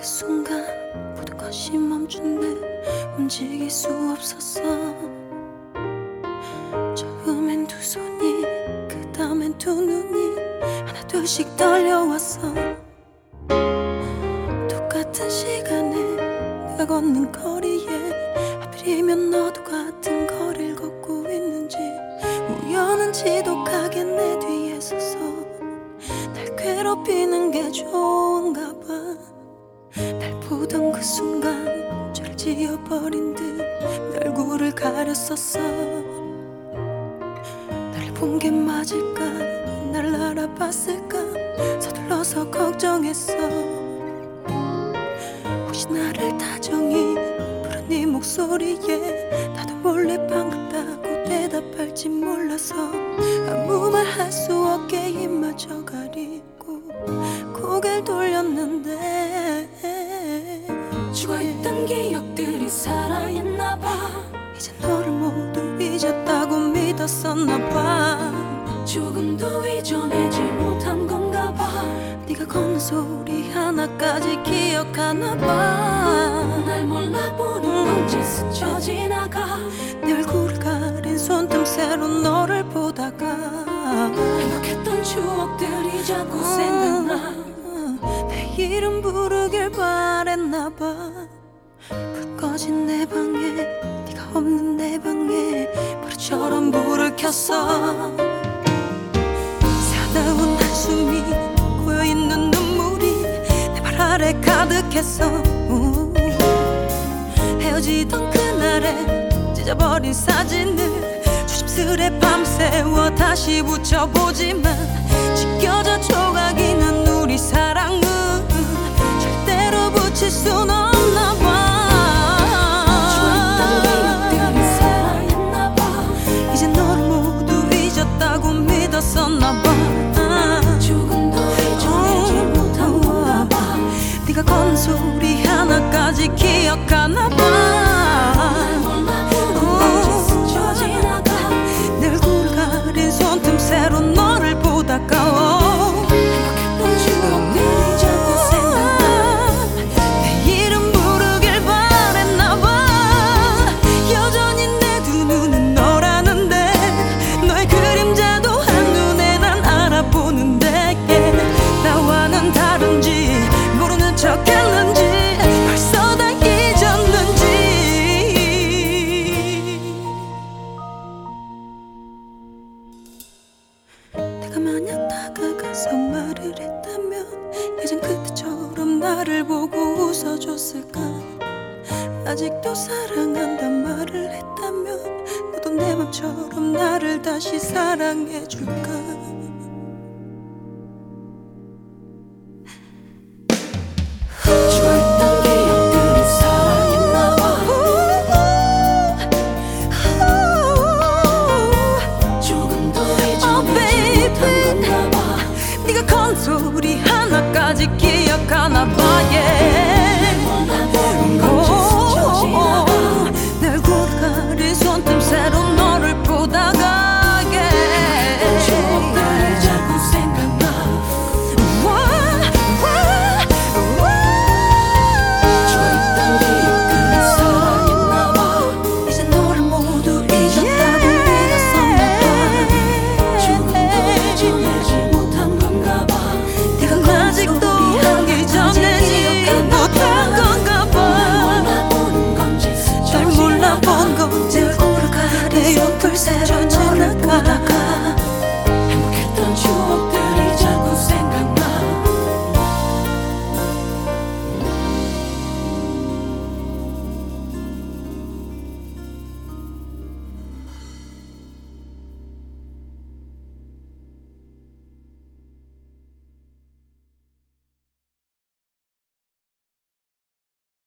그 순간 모든 것이 멈춘 듯 움직일 수 없었어. 처음엔 두 손이, 그 다음엔 두 눈이 하나 둘씩 떨려왔어. 똑같은 시간에 내가 걷는 거리에 하필이면 너도 같은 거리를 걷고 있는지, 우연은 지독하게 내 뒤에 서서 날 괴롭히는 게 좋은가 봐. 날 보던 그 순간 죄를 지어버린 듯 내 얼굴을 가렸었어. 날 본 게 맞을까, 날 알아봤을까 서둘러서 걱정했어. 혹시 나를 다정히 부른 네 목소리에 나도 몰래 반갑다고 대답할지 몰라서 아무 말 할 수 없게 입마저 가리고 고개를 돌렸는데, 죽어있던 기억들이 살아있나봐. 이제 너를 모두 잊었다고 믿었었나봐. 조금도 잊어내지 못한 건가봐. 네가 걷는 소리 하나까지 기억하나봐. 날 몰라보는 건지 스쳐 지나가. 내 얼굴을 가린 손틈새로 너를 보다가 행복했던 추억들이 자꾸 생각나. 내 이름 부르길 바랬나봐. 불 꺼진 내 방에, 네가 없는 내 방에 버릇처럼 불을 켰어. 차가운 한숨이 고여있는 눈물이 내 발 아래 가득했어. 헤어지던 그날에 찢어버린 사진을 조심스레 밤새워 다시 붙여보지만 찢겨져 조각이 난 우리 사랑은 절대로 붙일 순 없나 봐. 이제 너를 모두 잊었다고 믿었었나 봐. 조금도 잊어내지 못한 건가 봐. 네가 건 소리 하나까지 기억하나 봐. 날 몰라보는 건지 스쳐 지나가. 내 얼굴 가린 손틈새로 너를 보다가 행복했던 추억들이 자꾸 생각나. 내 이름 부르길 바랬나 봐. 여전히 내 두 눈은 너라는데 너의 그림자도 한눈에 난 알아보는데 나와는 다른지 모르는 척했는지 벌써 다 잊었는지. 내가 만약 다가가서 말을 했다면 예전 그때처럼 나를 보고 웃어줬을까. 아직도 사랑한단 말을 했다면 너도 내 맘처럼 나를 다시 사랑해줄까. 죽어있던 기억들이 살아있나봐. 조금도 잊어내지 못한 건가봐. 네가 건 소리 하나까지 기억하나 봐. 몰라보는 건지 스쳐 지나가. 내 얼굴 가린 손틈새로 너를 보다가 추억들이 자꾸 생각나. 죽어있던 기억들이 살아있나봐. 이제 너를 모두 잊었다고 믿었었나봐. 조금도 잊어내지 못한 건가봐. 네가 아직도 잊어내지 못한 건가 봐. 몰라보는 건지 널 스쳐 몰라본 건지 얼굴을 가린 손틈새로 너를 보다가